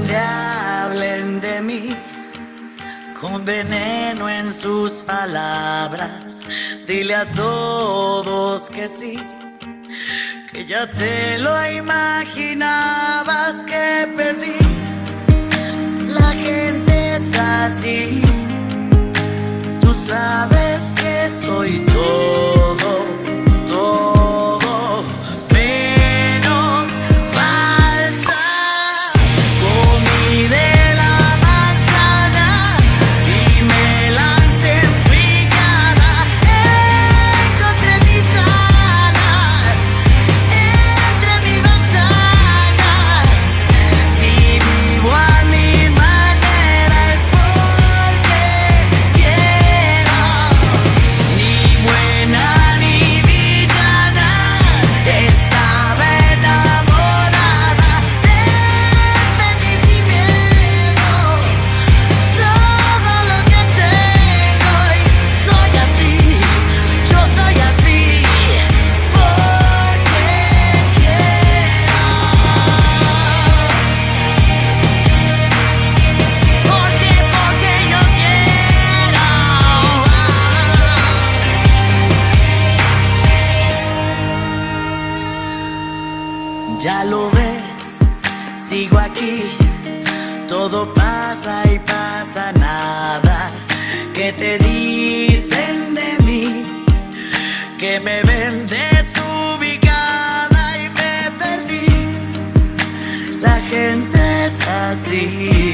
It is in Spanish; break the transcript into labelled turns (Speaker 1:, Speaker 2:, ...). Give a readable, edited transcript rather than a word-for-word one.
Speaker 1: te hablen de mí con veneno en sus palabras. Dile a todos que sí, que ya te lo imaginabas que perdí. La gente es así, tú sabes que soy todo, todo menos falsa. Comí de la manzana y me lancé en picada. Encontré mis alas entre mis ventanas. Si vivo a mi manera es porque quiero. Ni buena ni villana, estaba enamorada. Defendí sin miedo todo lo que tengo y soy así, yo soy así porque quiero. Porque yo quiero. Ya lo ves, sigo aquí, todo pasa y pasa nada. ¿Qué te dicen de mí? Que me ven desubicada y me perdí. La gente es así.